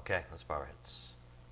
Okay, let's bow our heads.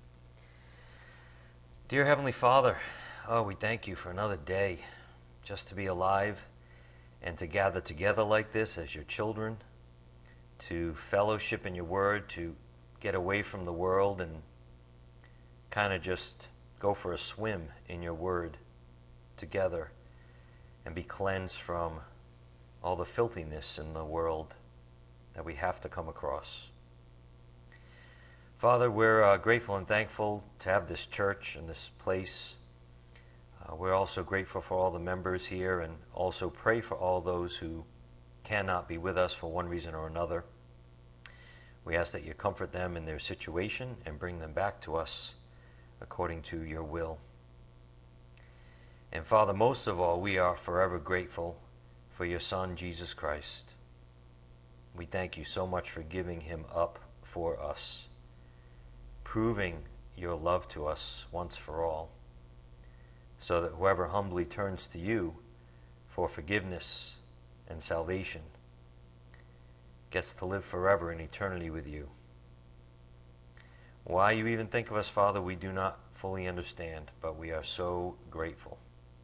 Dear Heavenly Father, we thank you for another day just to be alive and to gather together like this as your children, to fellowship in your word, to get away from the world and kind of just go for a swim in your word together and be cleansed from all the filthiness in the world that we have to come across. Father, we're grateful and thankful to have this church and this place. We're also grateful for all the members here and also pray for all those who cannot be with us for one reason or another. We ask that you comfort them in their situation and bring them back to us according to your will. And Father, most of all, we are forever grateful for your Son, Jesus Christ. We thank you so much for giving him up for us, proving your love to us once for all, so that whoever humbly turns to you for forgiveness and salvation gets to live forever in eternity with you. Why you even think of us, Father, we do not fully understand, but we are so grateful.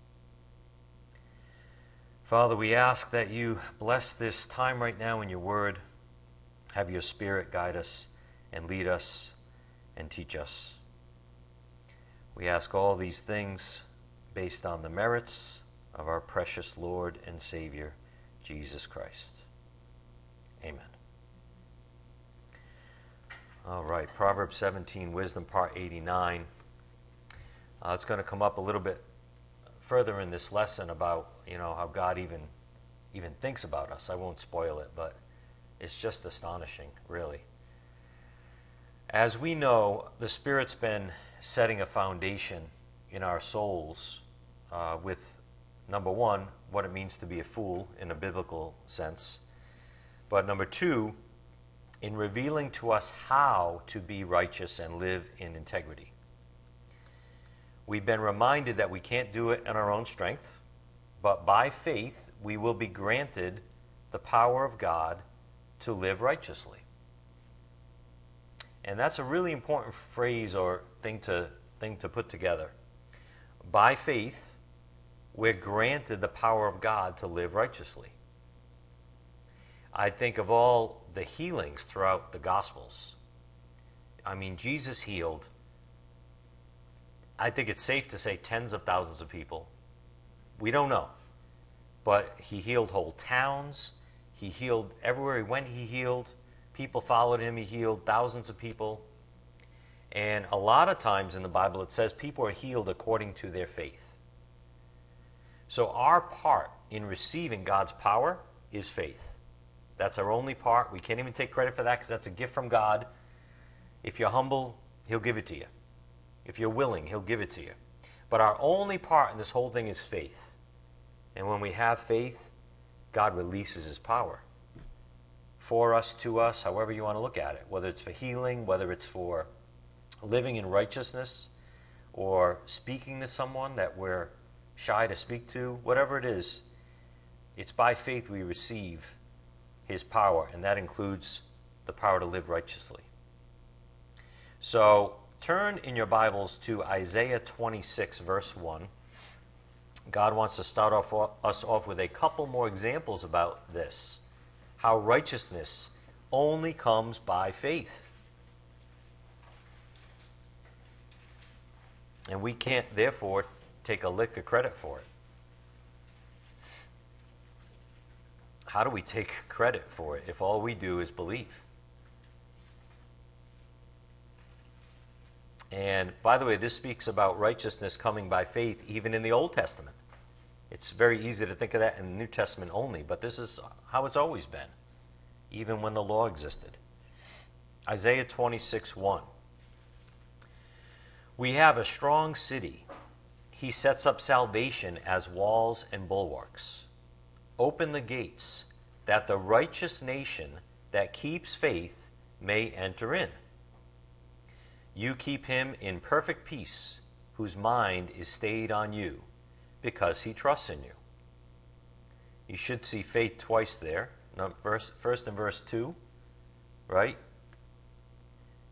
Father, we ask that you bless this time right now in your word. Have your Spirit guide us and lead us and teach us. We ask all these things based on the merits of our precious Lord and Savior, Jesus Christ. Amen. All right, Proverbs 17, Wisdom, Part 89. It's going to come up a little bit further in this lesson about, how God even thinks about us. I won't spoil it, but it's just astonishing, really. As we know, the Spirit's been setting a foundation in our souls with, number one, what it means to be a fool in a biblical sense, but number two, in revealing to us how to be righteous and live in integrity. We've been reminded that we can't do it in our own strength, but by faith we will be granted the power of God to live righteously. And that's a really important phrase or thing to put together. By faith, we're granted the power of God to live righteously. I think of all the healings throughout the Gospels. I mean, Jesus healed, I think it's safe to say, tens of thousands of people. We don't know. But he healed whole towns. He healed everywhere he went, he healed. People followed him, he healed thousands of people. And a lot of times in the Bible it says people are healed according to their faith. So our part in receiving God's power is faith. That's our only part. We can't even take credit for that because that's a gift from God. If you're humble, he'll give it to you. If you're willing, he'll give it to you. But our only part in this whole thing is faith. And when we have faith, God releases his power for us, to us, however you want to look at it, whether it's for healing, whether it's for living in righteousness, or speaking to someone that we're shy to speak to, whatever it is, it's by faith we receive his power, and that includes the power to live righteously. So turn in your Bibles to Isaiah 26, verse 1. God wants to start us off with a couple more examples about this, how righteousness only comes by faith. And we can't, therefore, take a lick of credit for it. How do we take credit for it if all we do is believe? And by the way, this speaks about righteousness coming by faith even in the Old Testament. It's very easy to think of that in the New Testament only, but this is how it's always been, even when the law existed. Isaiah 26:1. We have a strong city. He sets up salvation as walls and bulwarks. Open the gates, that the righteous nation that keeps faith may enter in. You keep him in perfect peace, whose mind is stayed on you, because he trusts in you. You should see faith twice there. First in verse 2, right?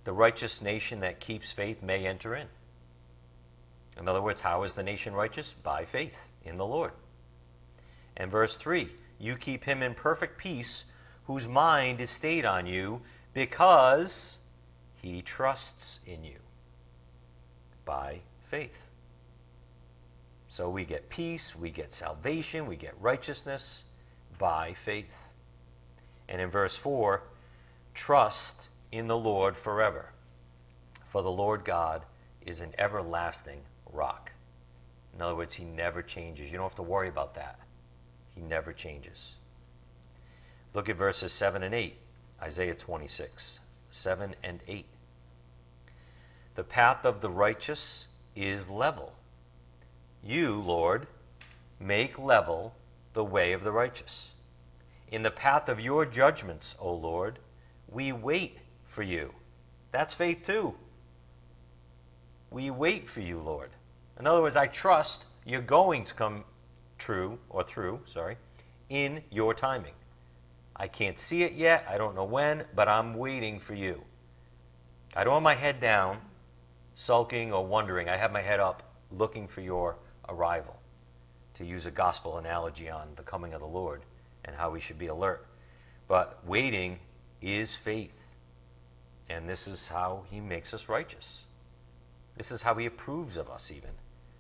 the righteous nation that keeps faith may enter in. In other words, how is the nation righteous? By faith in the Lord. And verse 3, you keep him in perfect peace, whose mind is stayed on you, because he trusts in you. By faith. So we get peace, we get salvation, we get righteousness by faith. And in verse 4, trust in the Lord forever, for the Lord God is an everlasting rock. In other words, he never changes. You don't have to worry about that. He never changes. Look at verses 7 and 8, Isaiah 26, 7 and 8. The path of the righteous is level. You, Lord, make level the way of the righteous. In the path of your judgments, O Lord, we wait for you. That's faith too. We wait for you, Lord. In other words, I trust you're going to come through, in your timing. I can't see it yet. I don't know when, but I'm waiting for you. I don't have my head down, sulking or wondering. I have my head up, looking for your arrival, to use a gospel analogy on the coming of the Lord and how we should be alert. But waiting is faith. And this is how he makes us righteous. This is how he approves of us even.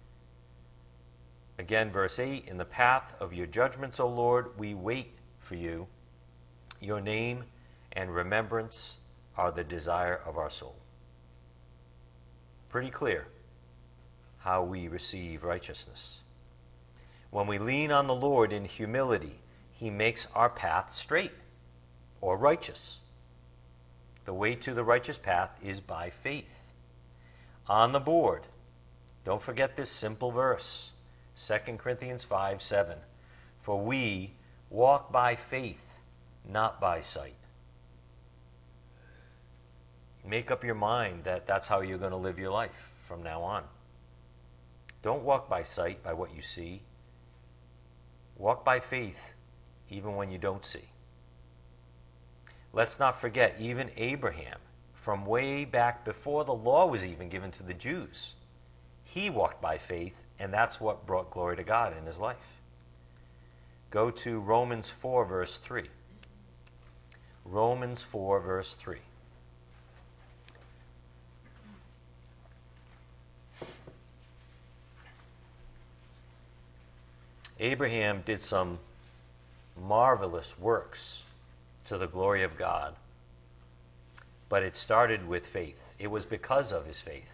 Again, verse 8, in the path of your judgments, O Lord, we wait for you. Your name and remembrance are the desire of our soul. Pretty clear how we receive righteousness. When we lean on the Lord in humility, he makes our path straight or righteous. The way to the righteous path is by faith. On the board, don't forget this simple verse, 2 Corinthians 5:7. For we walk by faith, not by sight. Make up your mind that that's how you're going to live your life from now on. Don't walk by sight, by what you see. Walk by faith, even when you don't see. Let's not forget, even Abraham, from way back before the law was even given to the Jews, he walked by faith, and that's what brought glory to God in his life. Go to Romans 4, verse 3. Romans 4, verse 3. Abraham did some marvelous works to the glory of God, but it started with faith. It was because of his faith.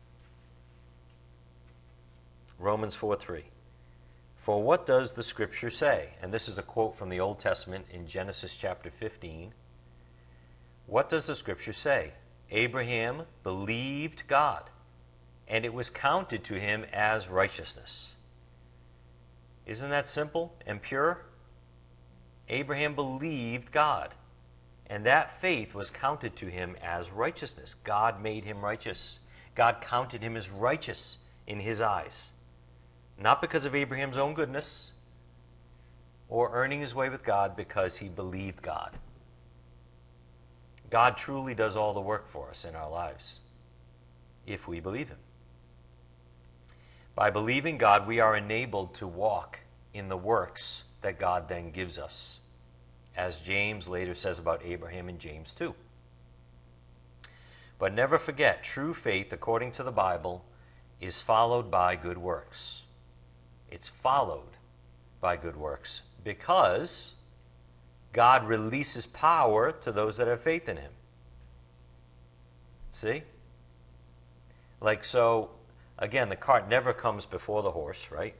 Romans 4:3. For what does the scripture say? And this is a quote from the Old Testament in Genesis chapter 15. What does the scripture say? Abraham believed God, and it was counted to him as righteousness. Isn't that simple and pure? Abraham believed God, and that faith was counted to him as righteousness. God made him righteous. God counted him as righteous in his eyes. Not because of Abraham's own goodness or earning his way with God, because he believed God. God truly does all the work for us in our lives if we believe him. By believing God, we are enabled to walk in the works that God then gives us, as James later says about Abraham in James 2. But never forget, true faith, according to the Bible, is followed by good works. It's followed by good works because God releases power to those that have faith in him. See? Like so, again, the cart never comes before the horse, right?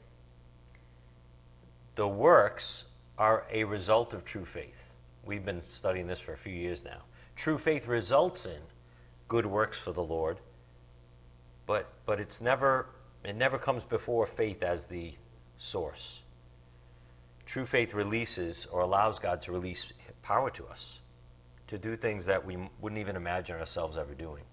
The works are a result of true faith. We've been studying this for a few years now. True faith results in good works for the Lord, but it never comes before faith as the source. True faith releases or allows God to release power to us to do things that we wouldn't even imagine ourselves ever doing.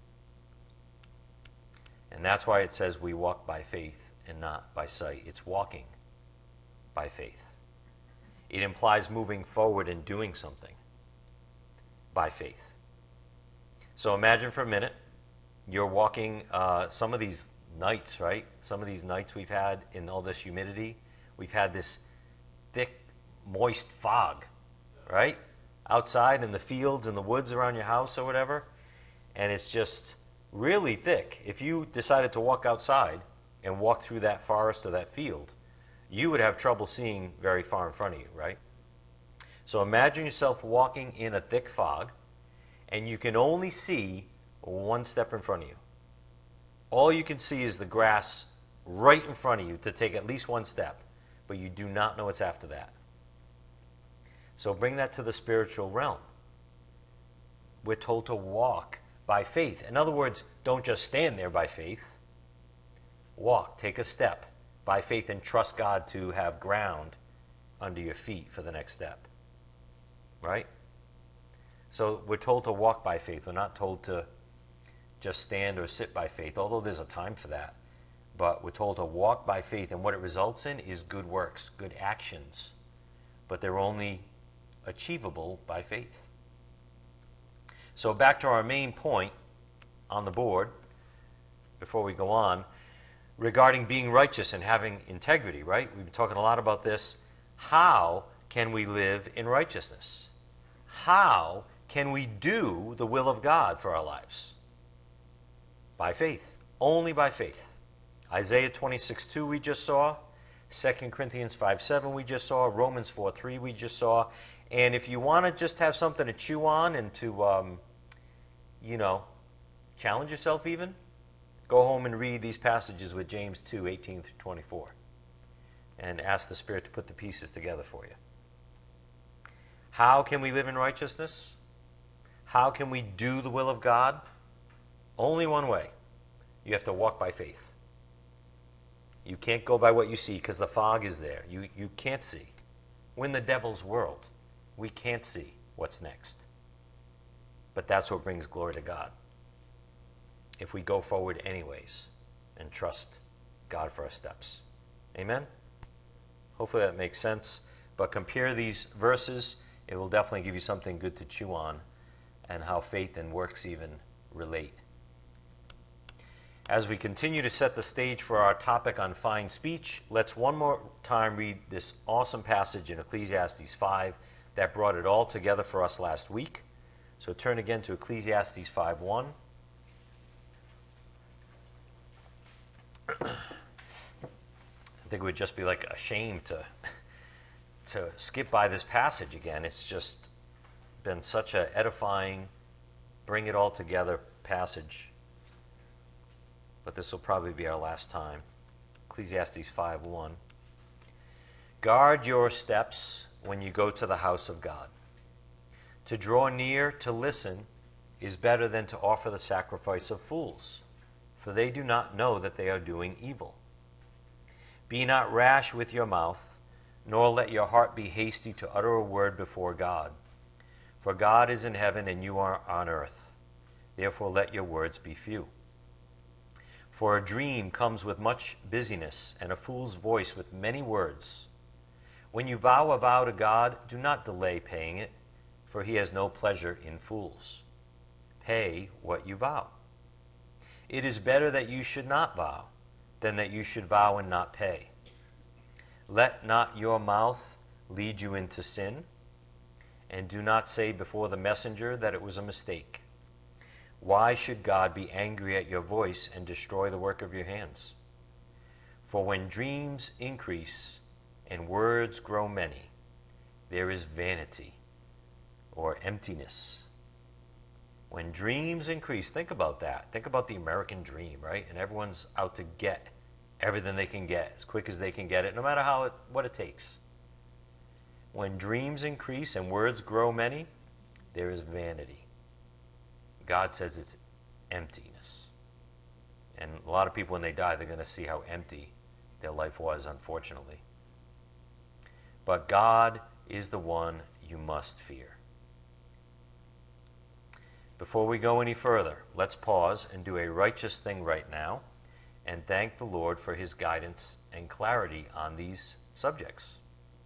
And that's why it says we walk by faith and not by sight. It's walking by faith. It implies moving forward and doing something by faith. So imagine for a minute, you're walking some of these nights, right? Some of these nights we've had in all this humidity, we've had this thick, moist fog, right? Outside in the fields and the woods around your house or whatever, and it's just really thick. If you decided to walk outside and walk through that forest or that field, you would have trouble seeing very far in front of you, right? So imagine yourself walking in a thick fog, and you can only see one step in front of you. All you can see is the grass right in front of you to take at least one step, but you do not know what's after that. So bring that to the spiritual realm. We're told to walk by faith. In other words, don't just stand there by faith. Walk, take a step by faith and trust God to have ground under your feet for the next step. Right? So we're told to walk by faith. We're not told to just stand or sit by faith, although there's a time for that. But we're told to walk by faith, and what it results in is good works, good actions. But they're only achievable by faith. So back to our main point on the board, before we go on, regarding being righteous and having integrity, right? We've been talking a lot about this. How can we live in righteousness? How can we do the will of God for our lives? By faith. Only by faith. Isaiah 26:2 we just saw. 2 Corinthians 5:7 we just saw. Romans 4:3 we just saw. And if you want to just have something to chew on and to, challenge yourself even, go home and read these passages with James 2:18 through 24. And ask the Spirit to put the pieces together for you. How can we live in righteousness? How can we do the will of God? Only one way. You have to walk by faith. You can't go by what you see because the fog is there. You can't see. We're in the devil's world. We can't see what's next. But that's what brings glory to God. If we go forward anyways and trust God for our steps. Amen? Hopefully that makes sense. But compare these verses. It will definitely give you something good to chew on and how faith and works even relate. As we continue to set the stage for our topic on fine speech, let's one more time read this awesome passage in Ecclesiastes 5 that brought it all together for us last week. So turn again to Ecclesiastes 5:1. I think it would just be like a shame to skip by this passage again. It's just been such an edifying, bring it all together passage. But this will probably be our last time. Ecclesiastes 5:1. Guard your steps when you go to the house of God. To draw near to listen is better than to offer the sacrifice of fools, for they do not know that they are doing evil. Be not rash with your mouth, nor let your heart be hasty to utter a word before God. For God is in heaven and you are on earth. Therefore let your words be few. For a dream comes with much busyness, and a fool's voice with many words. When you vow a vow to God, do not delay paying it, for he has no pleasure in fools. Pay what you vow. It is better that you should not vow than that you should vow and not pay. Let not your mouth lead you into sin, and do not say before the messenger that it was a mistake. Why should God be angry at your voice and destroy the work of your hands? For when dreams increase and words grow many, there is vanity or emptiness. When dreams increase, think about that. Think about the American dream, right? And everyone's out to get everything they can get as quick as they can get it, no matter what it takes. When dreams increase and words grow many, there is vanity. God says it's emptiness. And a lot of people, when they die, they're going to see how empty their life was, unfortunately. But God is the one you must fear. Before we go any further, let's pause and do a righteous thing right now and thank the Lord for his guidance and clarity on these subjects.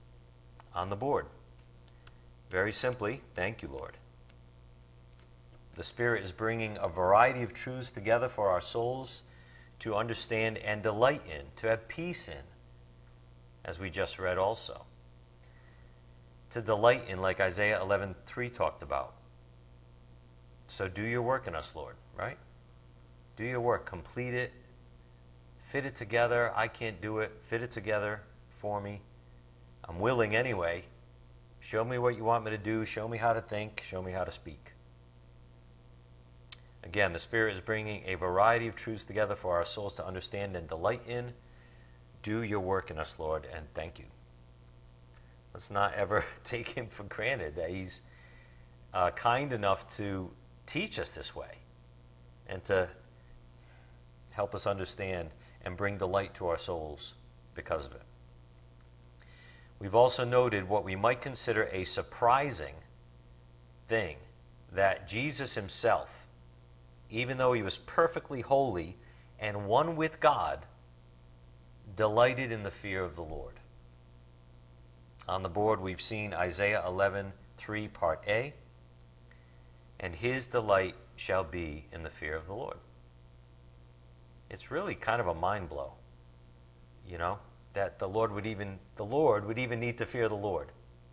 On the board. Very simply, thank you, Lord. The Spirit is bringing a variety of truths together for our souls to understand and delight in, to have peace in, as we just read also. To delight in, like Isaiah 11:3 talked about. So do your work in us, Lord, right? Do your work, complete it, fit it together. I can't do it. Fit it together for me. I'm willing anyway. Show me what you want me to do. Show me how to think. Show me how to speak. Again, the Spirit is bringing a variety of truths together for our souls to understand and delight in. Do your work in us, Lord, and thank you. Let's not ever take him for granted that he's kind enough to teach us this way and to help us understand and bring delight to our souls because of it. We've also noted what we might consider a surprising thing, that Jesus himself, even though he was perfectly holy and one with God, delighted in the fear of the Lord. On the board, we've seen Isaiah 11:3, Part A, and his delight shall be in the fear of the Lord. It's really kind of a mind blow, you know, that the Lord would even need to fear the Lord.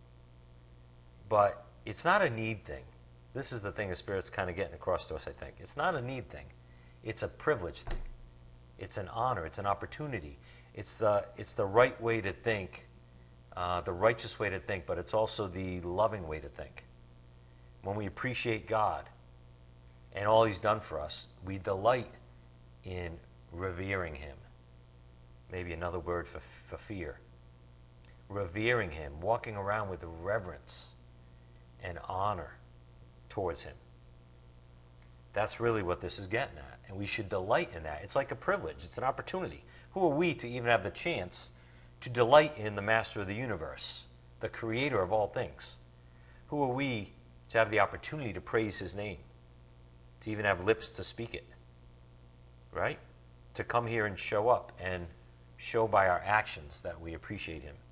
But it's not a need thing. This is the thing the Spirit's kind of getting across to us, I think. It's not a need thing. It's a privilege thing. It's an honor. It's an opportunity. It's the right way to think, the righteous way to think, but it's also the loving way to think. When we appreciate God and all he's done for us, we delight in revering him. Maybe another word for fear. Revering him, walking around with reverence and honor towards him. That's really what this is getting at, and we should delight in that. It's like a privilege. It's an opportunity. Who are we to even have the chance to delight in the master of the universe, the creator of all things? Who are we to have the opportunity to praise his name, to even have lips to speak it, right? To come here and show up and show by our actions that we appreciate him.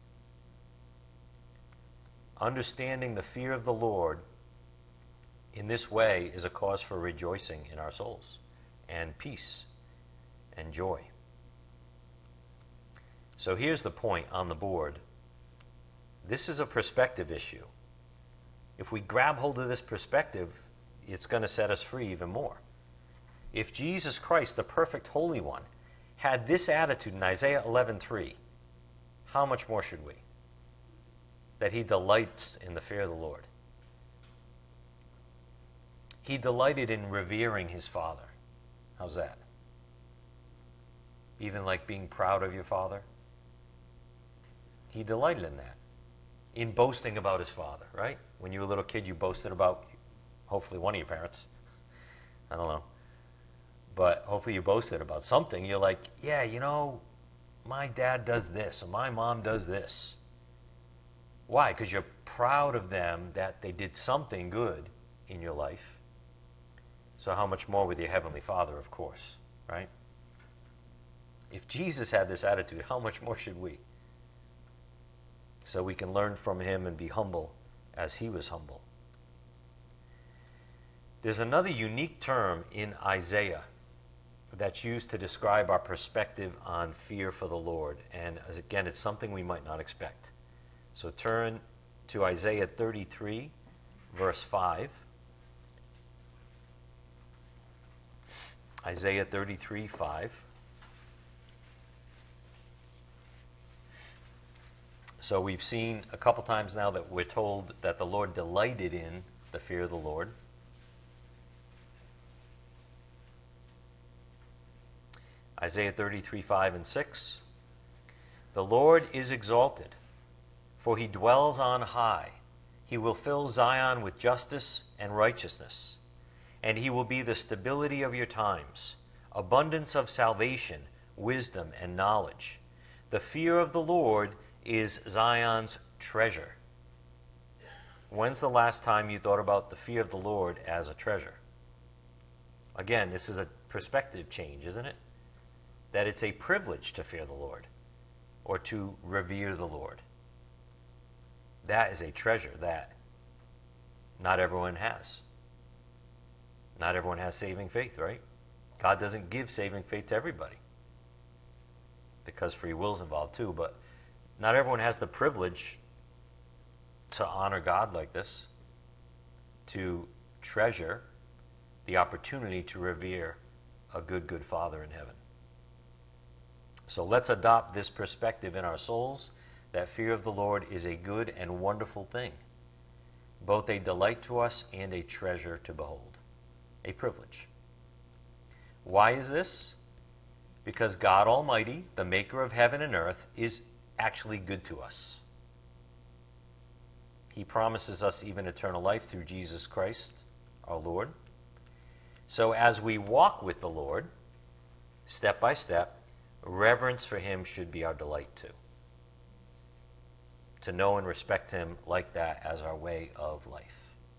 Understanding the fear of the Lord in this way is a cause for rejoicing in our souls and peace and joy. So here's the point on the board. This is a perspective issue. If we grab hold of this perspective, it's going to set us free even more. If Jesus Christ, the perfect Holy One, had this attitude in Isaiah 11:3, how much more should we? That he delights in the fear of the Lord. He delighted in revering his Father. How's that? Even like being proud of your father? He delighted in that. In boasting about his Father, right? When you were a little kid, you boasted about, hopefully, one of your parents. I don't know. But hopefully you boasted about something. You're like, yeah, you know, my dad does this, or my mom does this. Why? Because you're proud of them that they did something good in your life. So how much more with your Heavenly Father, of course, right? If Jesus had this attitude, how much more should we? So we can learn from him and be humble as he was humble. There's another unique term in Isaiah that's used to describe our perspective on fear for the Lord. And again, it's something we might not expect. So turn to Isaiah 33, verse 5. Isaiah 33, 5. So we've seen a couple times now that we're told that the Lord delighted in the fear of the Lord. Isaiah 33, 5 and 6. The Lord is exalted, for he dwells on high. He will fill Zion with justice and righteousness, and he will be the stability of your times, abundance of salvation, wisdom, and knowledge. The fear of the Lord is Zion's treasure. When's the last time you thought about the fear of the Lord as a treasure? Again, this is a perspective change, isn't it? That it's a privilege to fear the Lord or to revere the Lord. That is a treasure that not everyone has. Not everyone has saving faith, right? God doesn't give saving faith to everybody, because free will is involved too, but not everyone has the privilege to honor God like this, to treasure the opportunity to revere a good Father in heaven. So let's adopt this perspective in our souls, that fear of the Lord is a good and wonderful thing, both a delight to us and a treasure to behold, a privilege. Why is this? Because God Almighty, the maker of heaven and earth, is actually good to us. He promises us even eternal life through Jesus Christ, our Lord. So as we walk with the Lord, step by step, reverence for him should be our delight too. To know and respect him like that as our way of life.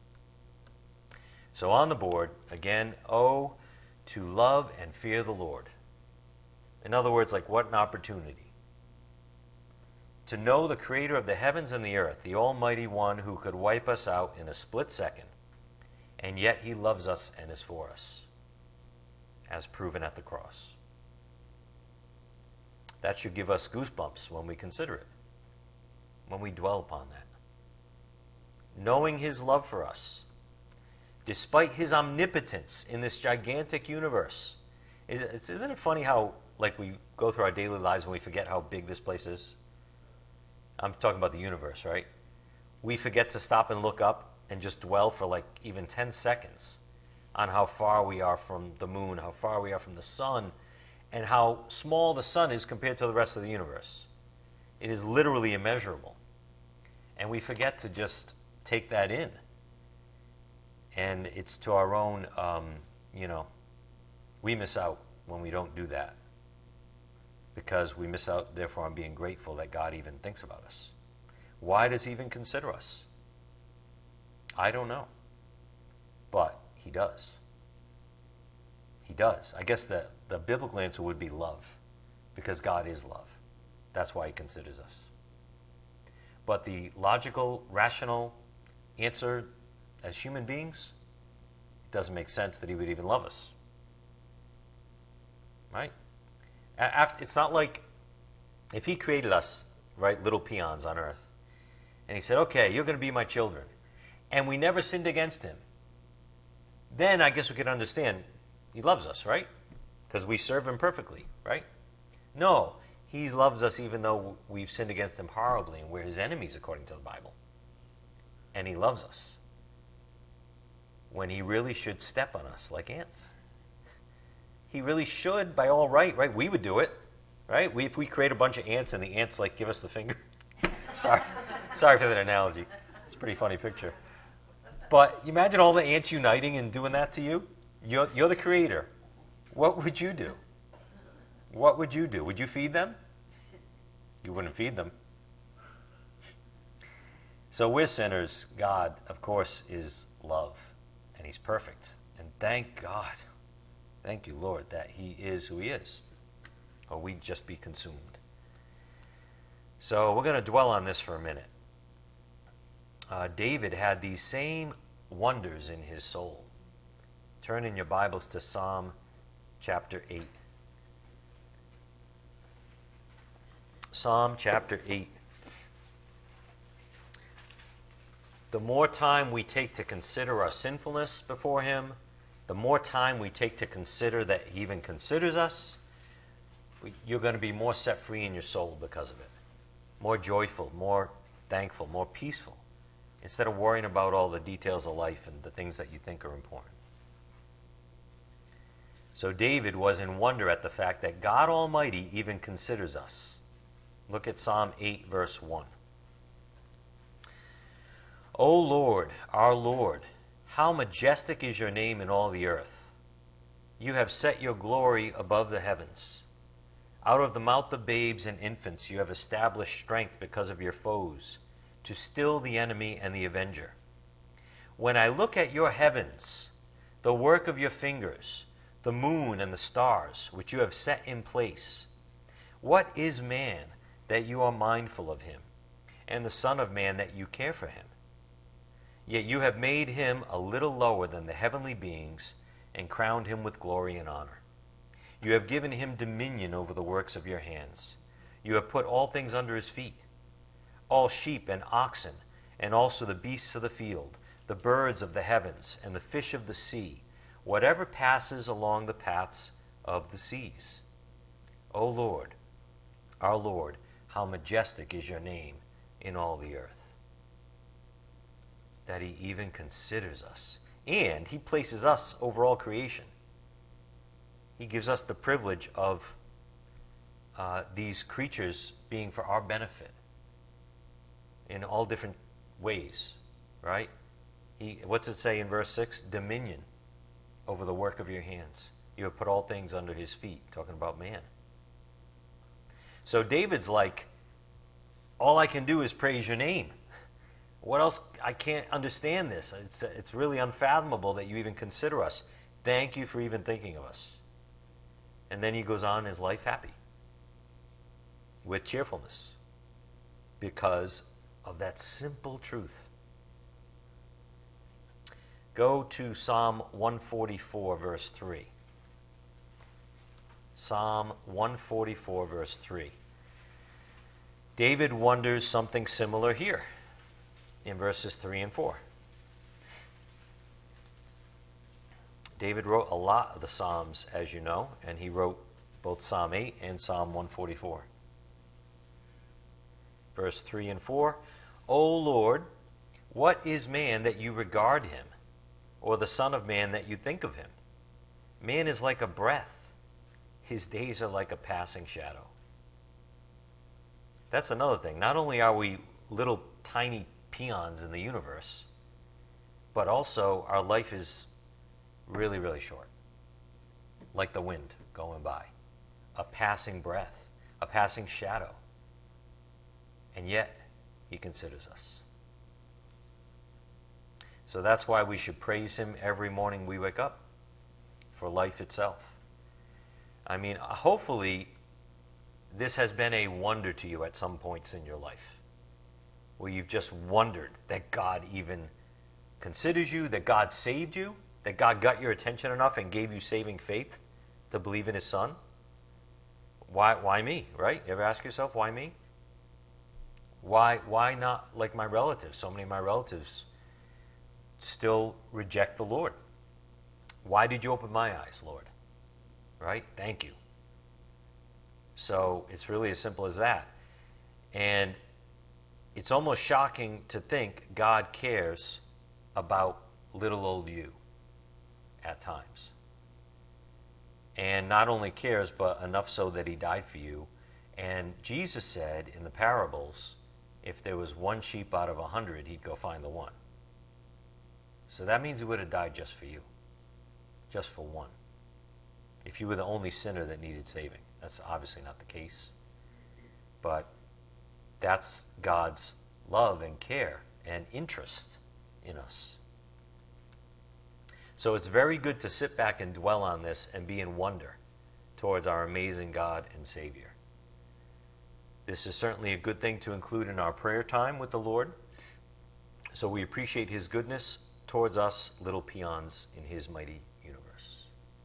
So on the board, again, oh, to love and fear the Lord. In other words, like, what an opportunity. To know the creator of the heavens and the earth, the Almighty One who could wipe us out in a split second, and yet he loves us and is for us, as proven at the cross. That should give us goosebumps when we consider it, when we dwell upon that. Knowing his love for us, despite his omnipotence in this gigantic universe. Isn't it funny how, like, we go through our daily lives and we forget how big this place is? I'm talking about the universe, right? We forget to stop and look up and just dwell for like even 10 seconds on how far we are from the moon, how far we are from the sun, and how small the sun is compared to the rest of the universe. It is literally immeasurable. And we forget to just take that in. And it's to our own, we miss out when we don't do that. Because we miss out, therefore, on being grateful that God even thinks about us. Why does he even consider us? I don't know. But he does. He does. I guess the biblical answer would be love. Because God is love. That's why he considers us. But the logical, rational answer as human beings, it doesn't make sense that he would even love us. Right? It's not like if he created us, right, little peons on earth, and he said, okay, you're going to be my children, and we never sinned against him, then I guess we could understand he loves us, right? Because we serve him perfectly, right? No, he loves us even though we've sinned against him horribly, and we're his enemies according to the Bible. And he loves us when he really should step on us like ants. He really should, by all right? We would do it, right? If we create a bunch of ants and the ants like give us the finger. Sorry for that analogy. It's a pretty funny picture. But you imagine all the ants uniting and doing that to you. You're the creator. What would you do? What would you do? Would you feed them? You wouldn't feed them. So we're sinners. God, of course, is love, and he's perfect. And thank God. Thank you, Lord, that he is who he is, or we'd just be consumed. So we're going to dwell on this for a minute. David had these same wonders in his soul. Turn in your Bibles to Psalm chapter 8. Psalm chapter 8. The more time we take to consider our sinfulness before him, the more time we take to consider that he even considers us, you're going to be more set free in your soul because of it. More joyful, more thankful, more peaceful, instead of worrying about all the details of life and the things that you think are important. So David was in wonder at the fact that God Almighty even considers us. Look at Psalm 8, verse 1. O Lord, our Lord, how majestic is your name in all the earth. You have set your glory above the heavens. Out of the mouth of babes and infants you have established strength because of your foes, to still the enemy and the avenger. When I look at your heavens, the work of your fingers, the moon and the stars, which you have set in place, what is man that you are mindful of him, and the Son of Man that you care for him? Yet you have made him a little lower than the heavenly beings and crowned him with glory and honor. You have given him dominion over the works of your hands. You have put all things under his feet, all sheep and oxen, and also the beasts of the field, the birds of the heavens, and the fish of the sea, whatever passes along the paths of the seas. O Lord, our Lord, how majestic is your name in all the earth. That he even considers us, and he places us over all creation. He gives us the privilege of these creatures being for our benefit in all different ways, right? What's it say in verse 6? Dominion over the work of your hands. You have put all things under his feet, talking about man. So David's like, all I can do is praise your name. What else? I can't understand this. It's really unfathomable that you even consider us. Thank you for even thinking of us. And then he goes on his life happy, with cheerfulness, because of that simple truth. Go to Psalm 144, verse 3. Psalm 144, verse 3. David wonders something similar here in verses 3 and 4. David wrote a lot of the Psalms, as you know, and he wrote both Psalm 8 and Psalm 144. Verse 3 and 4, O Lord, what is man that you regard him, or the son of man that you think of him? Man is like a breath. His days are like a passing shadow. That's another thing. Not only are we little tiny peons in the universe, but also our life is really, really short. Like the wind going by. A passing breath. A passing shadow. And yet, he considers us. So that's why we should praise him every morning we wake up. For life itself. I mean, hopefully, this has been a wonder to you at some points in your life. Where you've just wondered that God even considers you, that God saved you, that God got your attention enough and gave you saving faith to believe in his son. Why me, right? You ever ask yourself, why me? Why not like my relatives? So many of my relatives still reject the Lord. Why did you open my eyes, Lord? Right? Thank you. So it's really as simple as that. And it's almost shocking to think God cares about little old you at times. And not only cares, but enough so that he died for you. And Jesus said in the parables, if there was one sheep out of 100, he'd go find the one. So that means he would have died just for you. Just for one. If you were the only sinner that needed saving. That's obviously not the case. But that's God's love and care and interest in us. So it's very good to sit back and dwell on this and be in wonder towards our amazing God and Savior. This is certainly a good thing to include in our prayer time with the Lord. So we appreciate his goodness towards us, little peons in his mighty universe.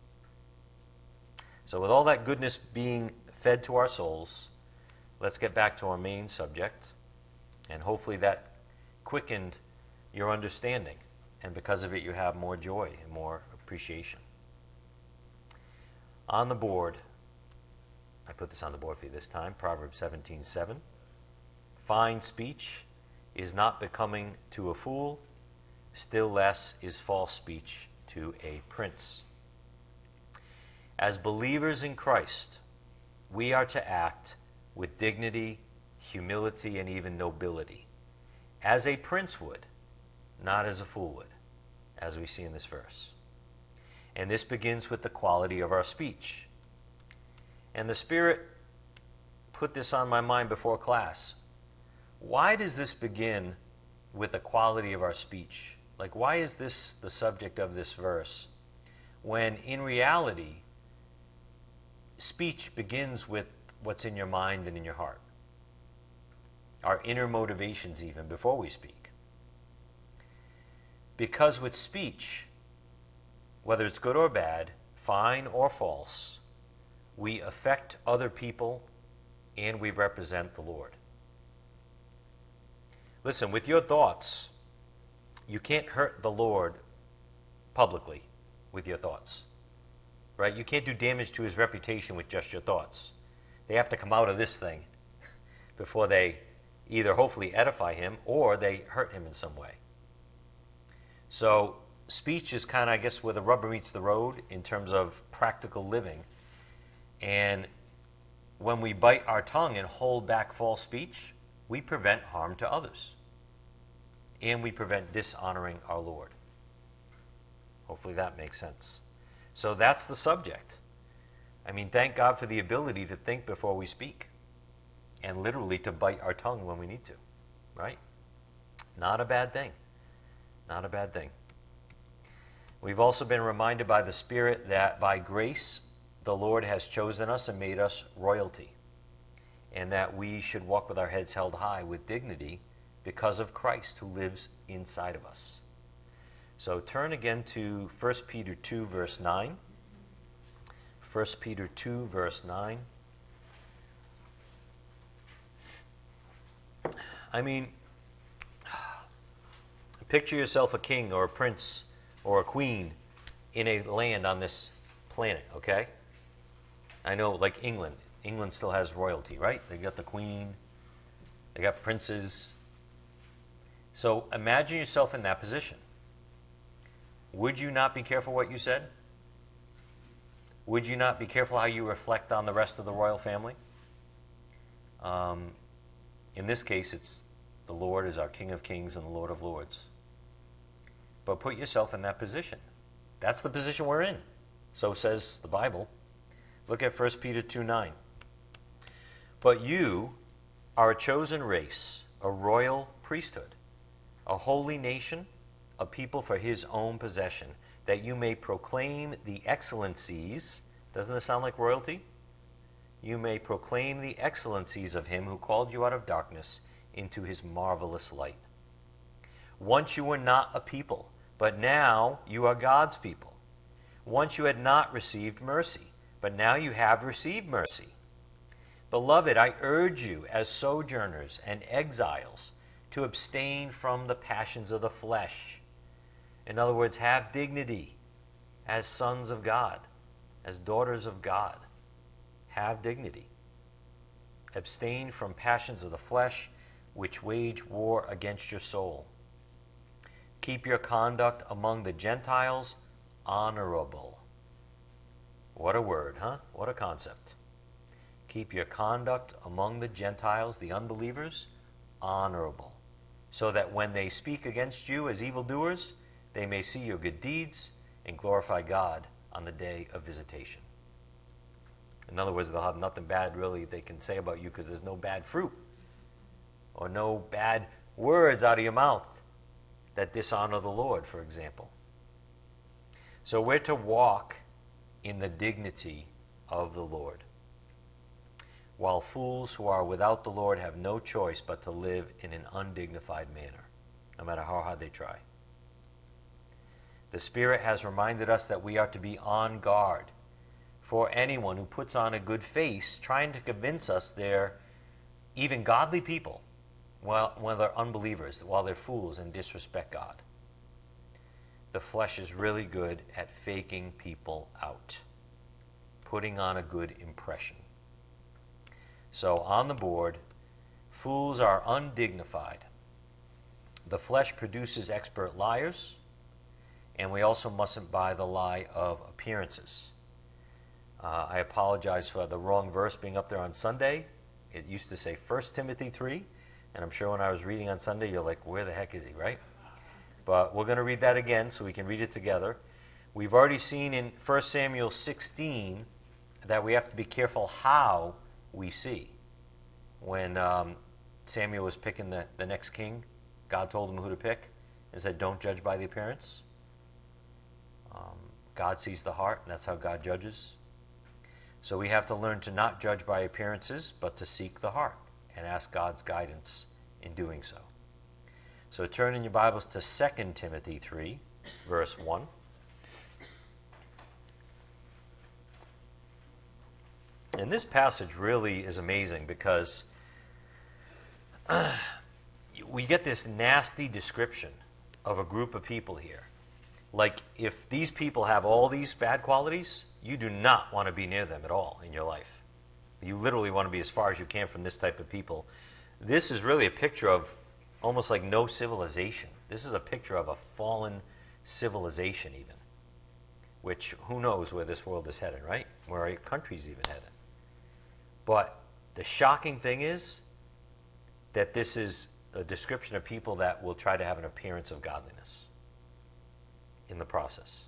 So with all that goodness being fed to our souls, let's get back to our main subject. And hopefully that quickened your understanding. And because of it, you have more joy and more appreciation. On the board, I put this on the board for you this time, Proverbs 17:7. Fine speech is not becoming to a fool, still less is false speech to a prince. As believers in Christ, we are to act with dignity, humility, and even nobility, as a prince would, not as a fool would, as we see in this verse. And this begins with the quality of our speech. And the Spirit put this on my mind before class. Why does this begin with the quality of our speech? Like, why is this the subject of this verse? When in reality, speech begins with what's in your mind and in your heart. Our inner motivations even before we speak. Because with speech, whether it's good or bad, fine or false, we affect other people and we represent the Lord. Listen, with your thoughts, you can't hurt the Lord publicly with your thoughts, right? You can't do damage to his reputation with just your thoughts. They have to come out of this thing before they either hopefully edify him or they hurt him in some way. So speech is kind of, I guess, where the rubber meets the road in terms of practical living. And when we bite our tongue and hold back false speech, we prevent harm to others. And we prevent dishonoring our Lord. Hopefully that makes sense. So that's the subject. I mean, thank God for the ability to think before we speak. And literally to bite our tongue when we need to. Right? Not a bad thing. Not a bad thing. We've also been reminded by the Spirit that by grace the Lord has chosen us and made us royalty. And that we should walk with our heads held high with dignity because of Christ who lives inside of us. So turn again to 1 Peter 2, verse 9. 1 Peter 2, verse 9. I mean, picture yourself a king or a prince or a queen in a land on this planet, okay? I know, like England. England still has royalty, right? They got the queen. They got princes. So imagine yourself in that position. Would you not be careful what you said? Would you not be careful how you reflect on the rest of the royal family? In this case, it's the Lord is our King of Kings and the Lord of Lords. But put yourself in that position. That's the position we're in. So says the Bible. Look at 1 Peter 2:9. But you are a chosen race, a royal priesthood, a holy nation, a people for his own possession, that you may proclaim the excellencies. Doesn't this sound like royalty? You may proclaim the excellencies of him who called you out of darkness into his marvelous light. Once you were not a people, but now you are God's people. Once you had not received mercy, but now you have received mercy. Beloved, I urge you as sojourners and exiles to abstain from the passions of the flesh. In other words, have dignity as sons of God, as daughters of God. Have dignity. Abstain from passions of the flesh, which wage war against your soul. Keep your conduct among the Gentiles honorable. What a word, huh? What a concept. Keep your conduct among the Gentiles, the unbelievers, honorable, so that when they speak against you as evildoers, they may see your good deeds and glorify God on the day of visitation. In other words, they'll have nothing bad really they can say about you because there's no bad fruit or no bad words out of your mouth that dishonor the Lord, for example. So we're to walk in the dignity of the Lord, while fools who are without the Lord have no choice but to live in an undignified manner, no matter how hard they try. The Spirit has reminded us that we are to be on guard for anyone who puts on a good face, trying to convince us they're even godly people, while they're unbelievers, while they're fools and disrespect God. The flesh is really good at faking people out, putting on a good impression. So on the board, fools are undignified. The flesh produces expert liars, and we also mustn't buy the lie of appearances. I apologize for the wrong verse being up there on Sunday. It used to say 1 Timothy 3, and I'm sure when I was reading on Sunday, you're like, where the heck is he, right? But we're going to read that again so we can read it together. We've already seen in 1 Samuel 16 that we have to be careful how we see. When Samuel was picking the next king, God told him who to pick and said, don't judge by the appearance. God sees the heart, and that's how God judges. So we have to learn to not judge by appearances, but to seek the heart and ask God's guidance in doing so. So turn in your Bibles to 2 Timothy 3, verse 1. And this passage really is amazing because we get this nasty description of a group of people here. Like, if these people have all these bad qualities, you do not want to be near them at all in your life. You literally want to be as far as you can from this type of people. This is really a picture of almost like no civilization. This is a picture of a fallen civilization even, which who knows where this world is headed, right? Where our country's even headed. But the shocking thing is that this is a description of people that will try to have an appearance of godliness in the process.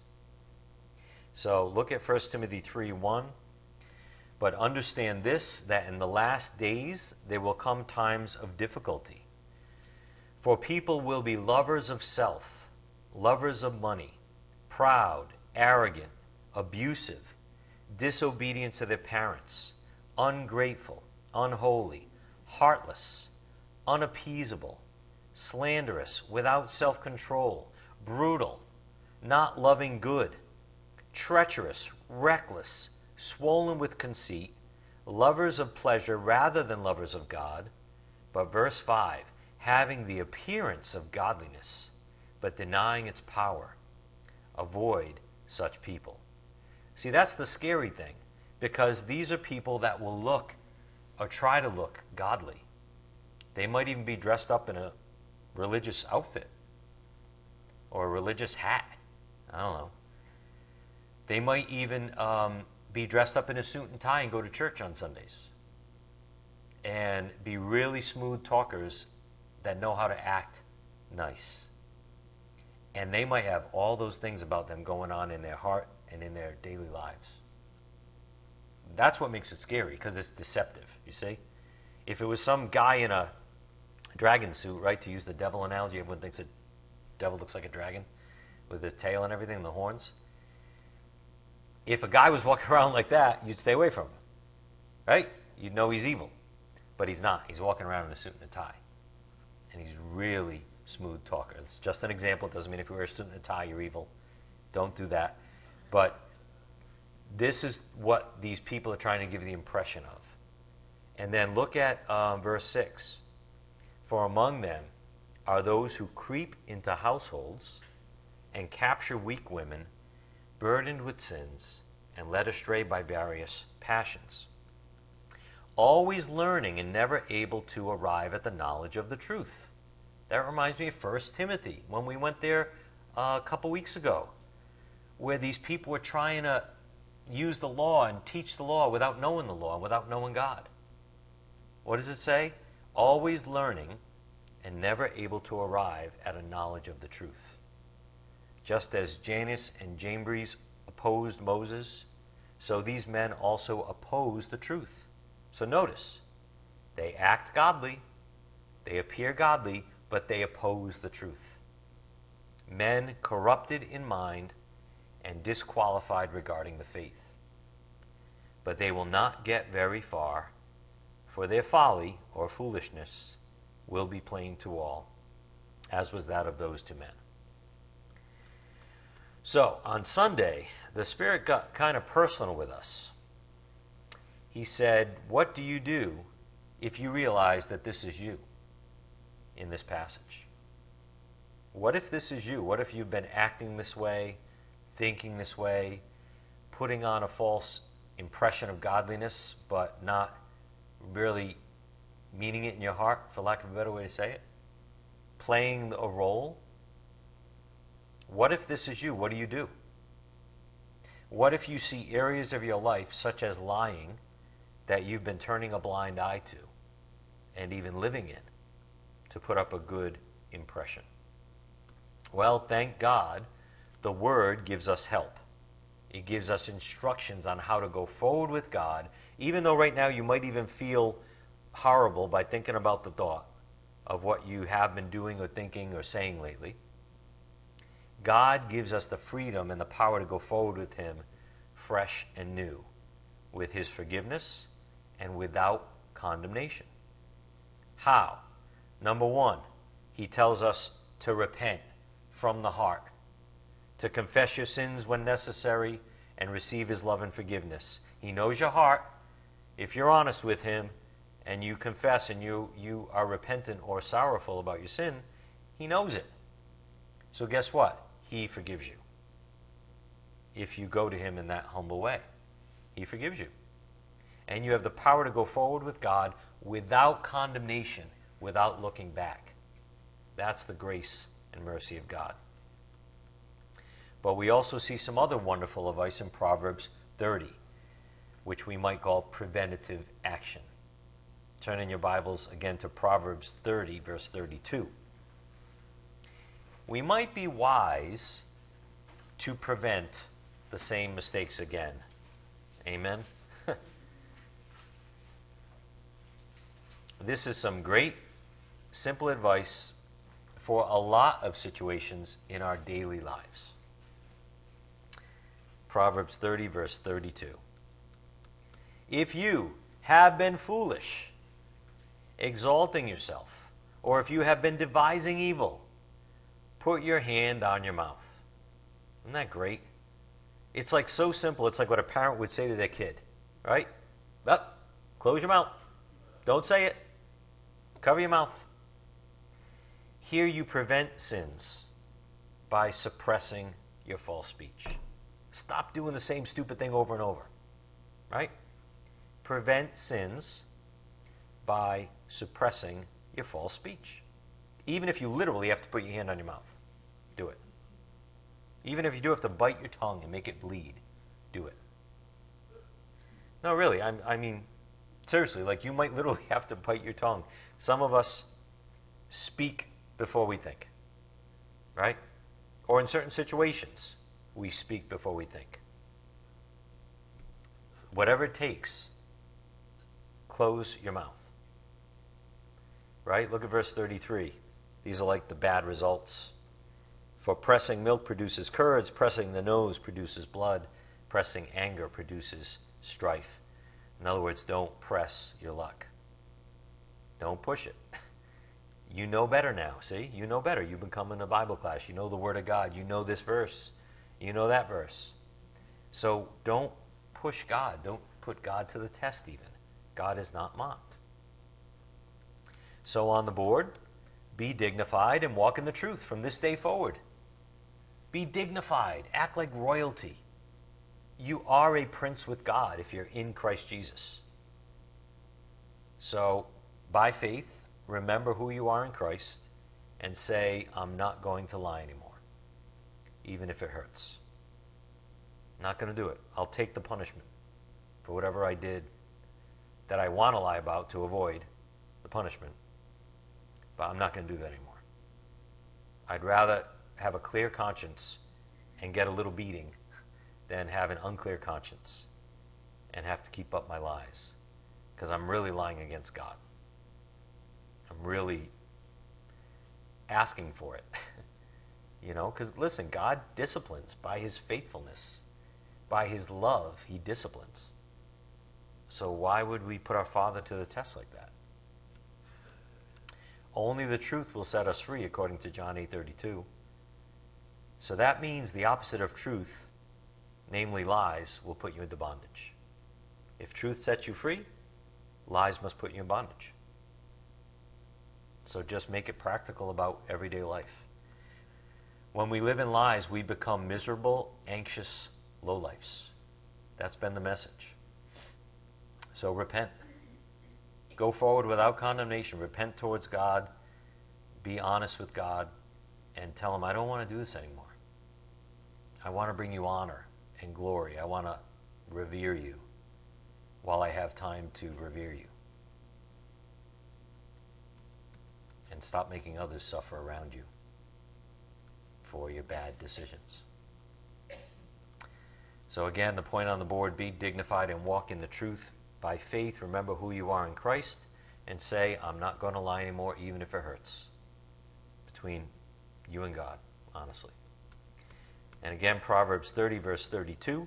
So look at 1 Timothy 3:1. But understand this, that in the last days there will come times of difficulty. For people will be lovers of self, lovers of money, proud, arrogant, abusive, disobedient to their parents, ungrateful, unholy, heartless, unappeasable, slanderous, without self-control, brutal, not loving good, treacherous, reckless, swollen with conceit, lovers of pleasure rather than lovers of God. But verse 5, having the appearance of godliness, but denying its power. Avoid such people. See, that's the scary thing, because these are people that will look or try to look godly. They might even be dressed up in a religious outfit or a religious hat. I don't know. They might even be dressed up in a suit and tie and go to church on Sundays and be really smooth talkers that know how to act nice. And they might have all those things about them going on in their heart and in their daily lives. That's what makes it scary, because it's deceptive, you see? If it was some guy in a dragon suit, right, to use the devil analogy, everyone thinks a devil looks like a dragon with the tail and everything, and the horns. If a guy was walking around like that, you'd stay away from him, right? You'd know he's evil. But he's not. He's walking around in a suit and a tie. And he's really smooth talker. It's just an example. It doesn't mean if you wear a suit and a tie, you're evil. Don't do that. But this is what these people are trying to give the impression of. And then look at verse 6. For among them are those who creep into households and capture weak women, burdened with sins, and led astray by various passions, always learning and never able to arrive at the knowledge of the truth. That reminds me of 1 Timothy, when we went there a couple weeks ago, where these people were trying to use the law and teach the law without knowing the law and without knowing God. What does it say? Always learning and never able to arrive at a knowledge of the truth. Just as Jannes and Jambres opposed Moses, so these men also oppose the truth. So notice, they act godly, they appear godly, but they oppose the truth. Men corrupted in mind and disqualified regarding the faith. But they will not get very far, for their folly or foolishness will be plain to all, as was that of those two men. So, on Sunday, the Spirit got kind of personal with us. He said, what do you do if you realize that this is you in this passage? What if this is you? What if you've been acting this way, thinking this way, putting on a false impression of godliness, but not really meaning it in your heart, for lack of a better way to say it? Playing a role? What if this is you? What do you do? What if you see areas of your life, such as lying, that you've been turning a blind eye to and even living in to put up a good impression? Well, thank God, the Word gives us help. It gives us instructions on how to go forward with God, even though right now you might even feel horrible by thinking about the thought of what you have been doing or thinking or saying lately. God gives us the freedom and the power to go forward with Him fresh and new, with His forgiveness and without condemnation. How? Number one, He tells us to repent from the heart, to confess your sins when necessary and receive His love and forgiveness. He knows your heart, If you're honest with him and you confess and you are repentant or sorrowful about your sin, he knows it. So guess what? He forgives you. If you go to him in that humble way, he forgives you. And you have the power to go forward with God without condemnation, without looking back. That's the grace and mercy of God. But we also see some other wonderful advice in Proverbs 30, which we might call preventative action. Turn in your Bibles again to Proverbs 30, verse 32. We might be wise to prevent the same mistakes again. Amen? This is some great, simple advice for a lot of situations in our daily lives. Proverbs 30, verse 32. If you have been foolish, exalting yourself, or if you have been devising evil, put your hand on your mouth. Isn't that great? It's like so simple. It's like what a parent would say to their kid, right? Up, close your mouth. Don't say it. Cover your mouth. Here you prevent sins by suppressing your false speech. Stop doing the same stupid thing over and over, right? Prevent sins by suppressing your false speech. Even if you literally have to put your hand on your mouth, do it. Even if you do have to bite your tongue and make it bleed, do it. No, really, I mean, seriously, like you might literally have to bite your tongue. Some of us speak before we think, right? Or in certain situations, we speak before we think. Whatever it takes, close your mouth. Right? Look at verse 33. These are like the bad results. For pressing milk produces curds, pressing the nose produces blood, pressing anger produces strife. In other words, don't press your luck. Don't push it. You know better now, see? You know better. You've been coming to Bible class. You know the Word of God. You know this verse. You know that verse. So don't push God. Don't put God to the test even. God is not mocked. So on the board, be dignified and walk in the truth from this day forward. Be dignified. Act like royalty. You are a prince with God if you're in Christ Jesus. So, by faith, remember who you are in Christ and say, I'm not going to lie anymore, even if it hurts. I'm not going to do it. I'll take the punishment for whatever I did that I want to lie about to avoid the punishment. But I'm not going to do that anymore. I'd rather have a clear conscience and get a little beating than have an unclear conscience and have to keep up my lies, because I'm really lying against God. I'm really asking for it. You know, because listen, God disciplines by his faithfulness. By his love, he disciplines. So why would we put our Father to the test like that? Only the truth will set us free, according to John 8:32. So that means the opposite of truth, namely lies, will put you into bondage. If truth sets you free, lies must put you in bondage. So just make it practical about everyday life. When we live in lies, we become miserable, anxious lowlifes. That's been the message. So repent. Go forward without condemnation. Repent towards God. Be honest with God. And tell him, I don't want to do this anymore. I want to bring you honor and glory. I want to revere you while I have time to revere you. And stop making others suffer around you for your bad decisions. So again, the point on the board, be dignified and walk in the truth. By faith, remember who you are in Christ and say, I'm not going to lie anymore, even if it hurts. Between you and God, honestly. And again, Proverbs 30, verse 32.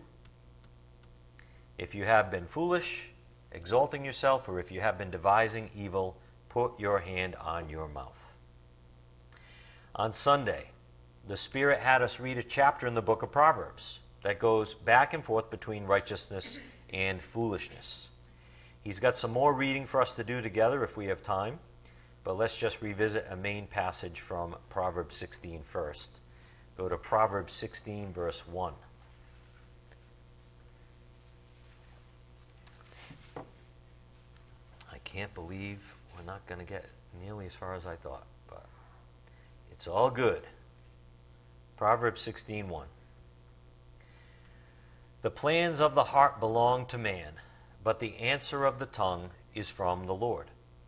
If you have been foolish, exalting yourself, or if you have been devising evil, put your hand on your mouth. On Sunday, the Spirit had us read a chapter in the book of Proverbs that goes back and forth between righteousness and foolishness. He's got some more reading for us to do together if we have time, but let's just revisit a main passage from Proverbs 16 first. Go to Proverbs 16, verse 1. I can't believe we're not going to get nearly as far as I thought, but it's all good. Proverbs 16:1. The plans of the heart belong to man, but the answer of the tongue is from the Lord.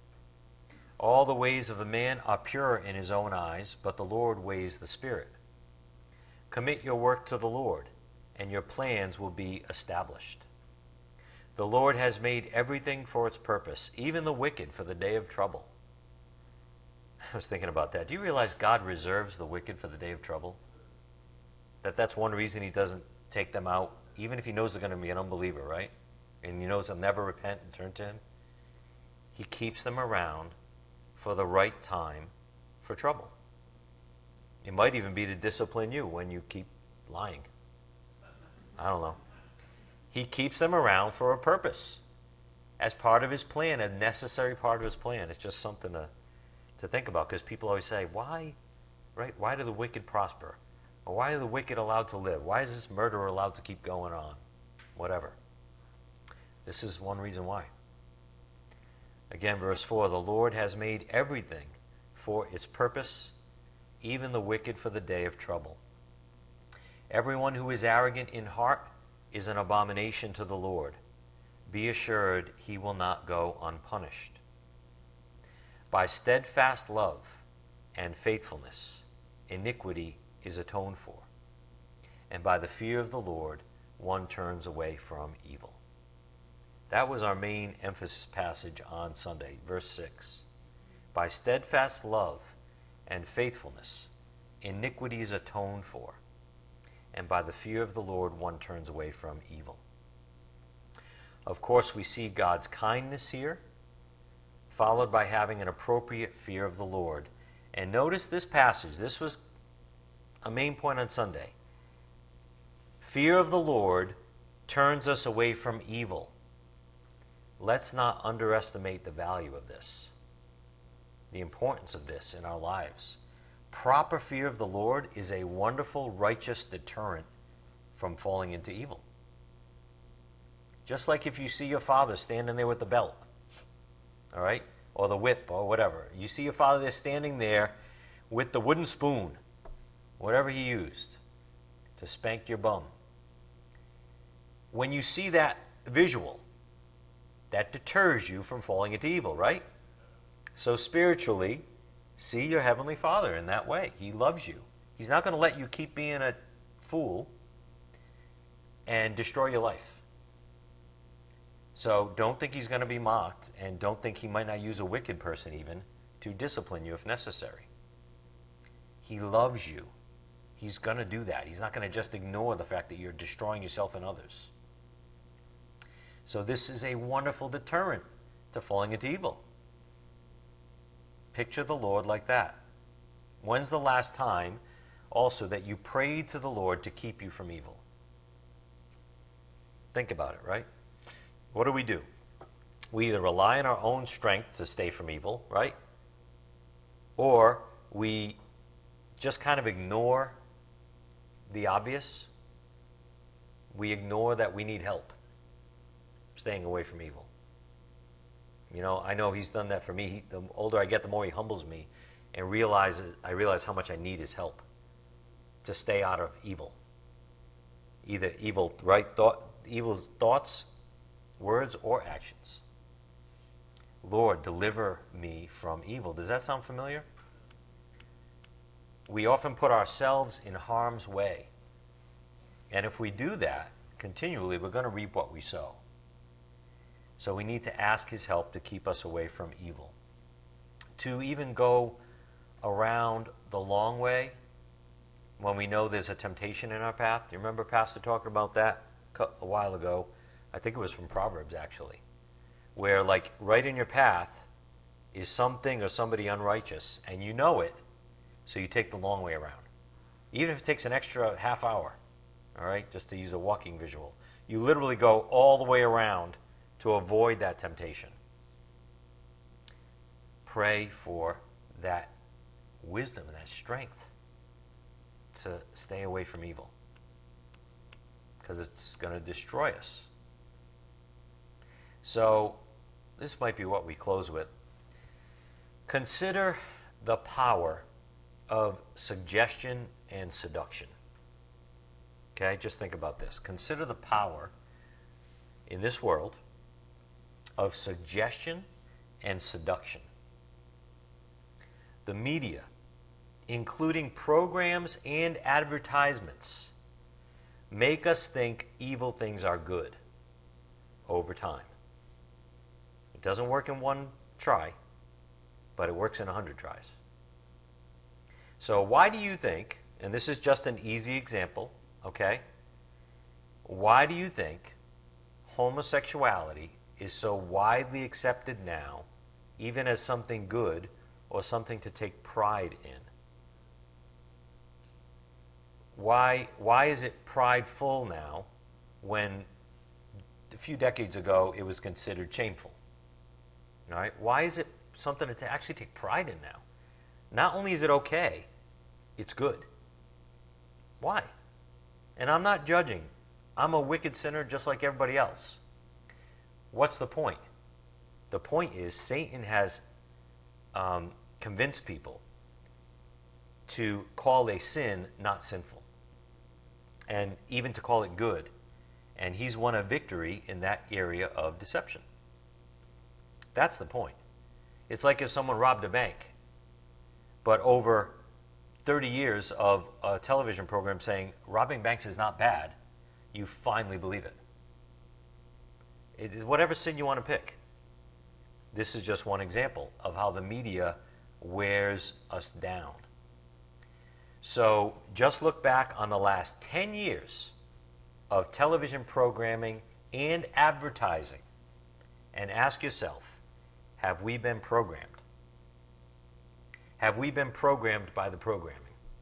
All the ways of a man are pure in his own eyes, but the Lord weighs the spirit. Commit your work to the Lord, and your plans will be established. The Lord has made everything for its purpose, even the wicked for the day of trouble. I was thinking about that. Do you realize God reserves the wicked for the day of trouble? That's one reason he doesn't take them out, even if he knows they're going to be an unbeliever, right? And he knows they'll never repent and turn to him. He keeps them around for the right time for trouble. It might even be to discipline you when you keep lying. I don't know. He keeps them around for a purpose, as part of his plan, a necessary part of his plan. It's just something to think about, because people always say, why, right? Why do the wicked prosper? Or why are the wicked allowed to live? Why is this murderer allowed to keep going on? Whatever. This is one reason why. Again, verse 4, the Lord has made everything for its purpose, even the wicked for the day of trouble. Everyone who is arrogant in heart is an abomination to the Lord. Be assured he will not go unpunished. By steadfast love and faithfulness, iniquity is atoned for, and by the fear of the Lord, one turns away from evil. That was our main emphasis passage on Sunday, verse 6. By steadfast love and faithfulness, iniquity is atoned for, and by the fear of the Lord, one turns away from evil. Of course, we see God's kindness here, followed by having an appropriate fear of the Lord. And notice this passage. This was a main point on Sunday. Fear of the Lord turns us away from evil. Let's not underestimate the value of this, the importance of this in our lives. Proper fear of the Lord is a wonderful, righteous deterrent from falling into evil. Just like if you see your father standing there with the belt, all right, or the whip or whatever. You see your father there standing there with the wooden spoon, whatever he used, to spank your bum. When you see that visual, that deters you from falling into evil, right? So spiritually, see your Heavenly Father in that way. He loves you. He's not going to let you keep being a fool and destroy your life. So don't think he's going to be mocked, and don't think he might not use a wicked person even to discipline you if necessary. He loves you. He's going to do that. He's not going to just ignore the fact that you're destroying yourself and others. So this is a wonderful deterrent to falling into evil. Picture the Lord like that. When's the last time also that you prayed to the Lord to keep you from evil? Think about it, right? What do? We either rely on our own strength to stay from evil, right? Or we just kind of ignore the obvious. We ignore that we need help staying away from evil. You know, I know he's done that for me. The older I get, the more he humbles me and I realize how much I need his help to stay out of evil. Either evil thoughts, words, or actions. Lord, deliver me from evil. Does that sound familiar? We often put ourselves in harm's way. And if we do that continually, we're going to reap what we sow. So we need to ask his help to keep us away from evil. To even go around the long way when we know there's a temptation in our path. Do you remember Pastor talking about that a while ago? I think it was from Proverbs, actually. Where, like, right in your path is something or somebody unrighteous, and you know it, so you take the long way around. Even if it takes an extra half hour, all right, just to use a walking visual. You literally go all the way around to avoid that temptation. Pray for that wisdom and that strength to stay away from evil, because it's going to destroy us. So this might be what we close with. Consider the power of suggestion and seduction. Okay, just think about this. Consider the power in this world of suggestion and seduction. The media, including programs and advertisements, make us think evil things are good over time. It doesn't work in one try, but it works in 100 tries. So why do you think, and this is just an easy example, okay? Why do you think homosexuality is so widely accepted now, even as something good or something to take pride in? Why is it prideful now when a few decades ago it was considered shameful? All right? Why is it something to actually take pride in now? Not only is it okay, it's good. Why? And I'm not judging. I'm a wicked sinner just like everybody else. What's the point? The point is Satan has convinced people to call a sin not sinful, and even to call it good. And he's won a victory in that area of deception. That's the point. It's like if someone robbed a bank, but over 30 years of a television program saying robbing banks is not bad, you finally believe it. It is whatever sin you want to pick. This is just one example of how the media wears us down. So just look back on the last 10 years of television programming and advertising and ask yourself, have we been programmed? Have we been programmed by the programming?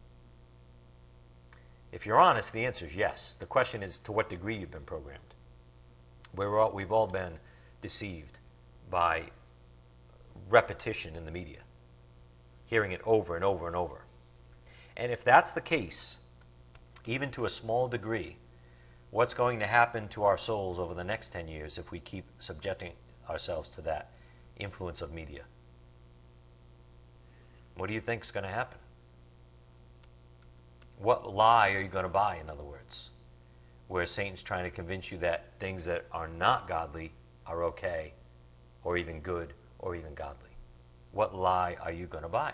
If you're honest, the answer is yes. The question is to what degree you've been programmed. We've all been deceived by repetition in the media, hearing it over and over and over. And if that's the case, even to a small degree, what's going to happen to our souls over the next 10 years if we keep subjecting ourselves to that influence of media? What do you think is going to happen? What lie are you going to buy, in other words, where Satan's trying to convince you that things that are not godly are okay, or even good, or even godly? What lie are you going to buy?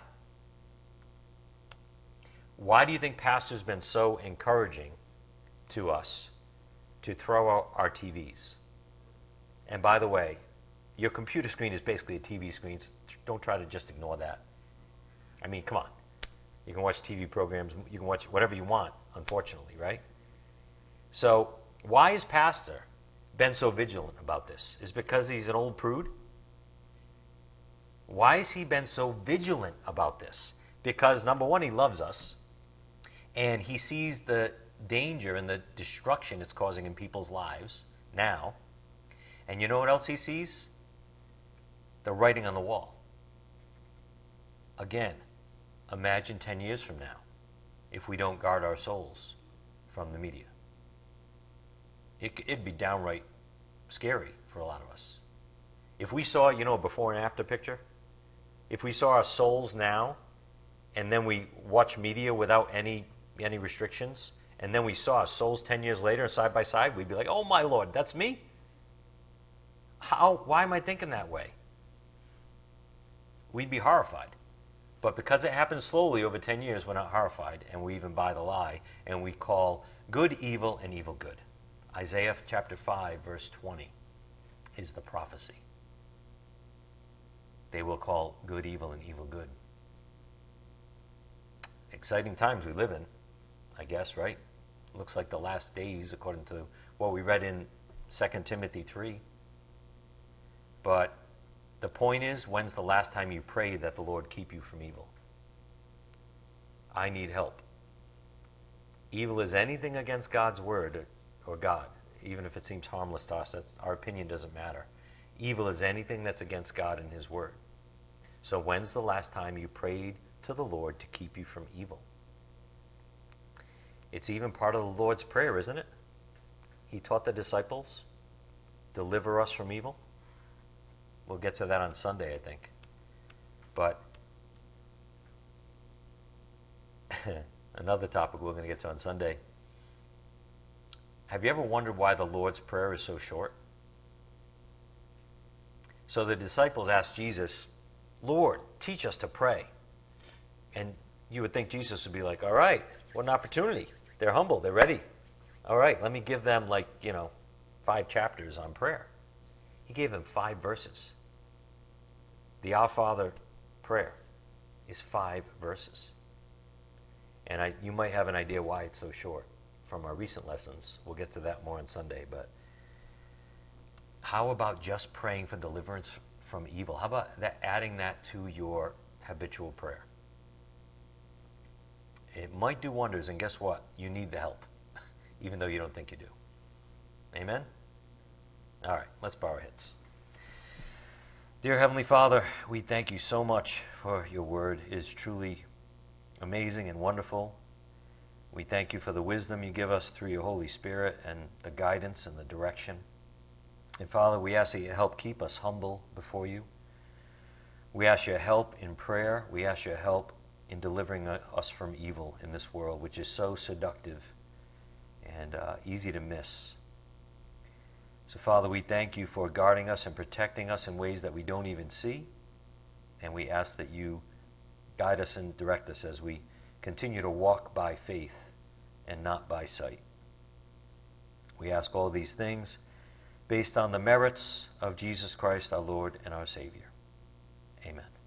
Why do you think pastors have been so encouraging to us to throw out our TVs? And by the way, your computer screen is basically a TV screen. So don't try to just ignore that. I mean, come on. You can watch TV programs. You can watch whatever you want, unfortunately, right? So why has Pastor been so vigilant about this? Is it because he's an old prude? Why has he been so vigilant about this? Because, number one, he loves us, and he sees the danger and the destruction it's causing in people's lives now. And you know what else he sees? The writing on the wall. Again, imagine 10 years from now if we don't guard our souls from the media. It'd be downright scary for a lot of us. If we saw, a before and after picture, if we saw our souls now, and then we watch media without any restrictions, and then we saw our souls 10 years later side by side, we'd be like, oh my Lord, that's me? Why am I thinking that way? We'd be horrified. But because it happens slowly over 10 years, we're not horrified, and we even buy the lie, and we call good evil and evil good. Isaiah chapter 5, verse 20 is the prophecy. They will call good evil and evil good. Exciting times we live in, I guess, right? Looks like the last days, according to what we read in 2 Timothy 3. But the point is, when's the last time you prayed that the Lord keep you from evil? I need help. Evil is anything against God's word or God. even if it seems harmless to us, our opinion doesn't matter. Evil is anything that's against God and his word. So when's the last time you prayed to the Lord to keep you from evil? It's even part of the Lord's Prayer, isn't it? He taught the disciples, deliver us from evil. We'll get to that on Sunday, I think. But another topic we're going to get to on Sunday. Have you ever wondered why the Lord's Prayer is so short? So the disciples asked Jesus, Lord, teach us to pray. And you would think Jesus would be like, all right, what an opportunity. They're humble, they're ready. All right, let me give them 5 chapters on prayer. He gave them 5 verses. The Our Father prayer is 5 verses. And you might have an idea why it's so short from our recent lessons. We'll get to that more on Sunday. But how about just praying for deliverance from evil? How about adding that to your habitual prayer? It might do wonders, and guess what? You need the help, even though you don't think you do. Amen? All right, let's bow our heads. Dear Heavenly Father, we thank you so much for your word. It is truly amazing and wonderful. We thank you for the wisdom you give us through your Holy Spirit and the guidance and the direction. And Father, we ask that you help keep us humble before you. We ask your help in prayer. We ask your help in delivering us from evil in this world, which is so seductive and easy to miss. So, Father, we thank you for guarding us and protecting us in ways that we don't even see. And we ask that you guide us and direct us as we continue to walk by faith and not by sight. We ask all these things based on the merits of Jesus Christ, our Lord and our Savior. Amen.